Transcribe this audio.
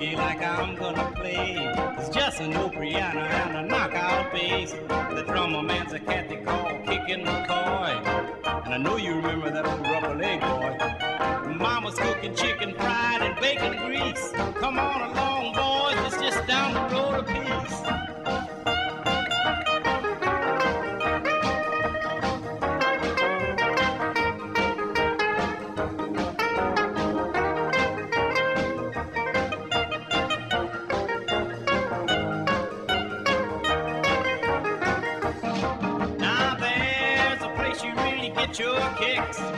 boogie like I'm gonna play. It's just an old piano and a knockout bass. The drummer man's a cat they call Kickin' McCoy. And I know you remember that old rubber leg boy. Mama's cooking chicken fried and bacon grease. Come on along, boys, it's just down the road a piece. Now there's a place you really get your kicks.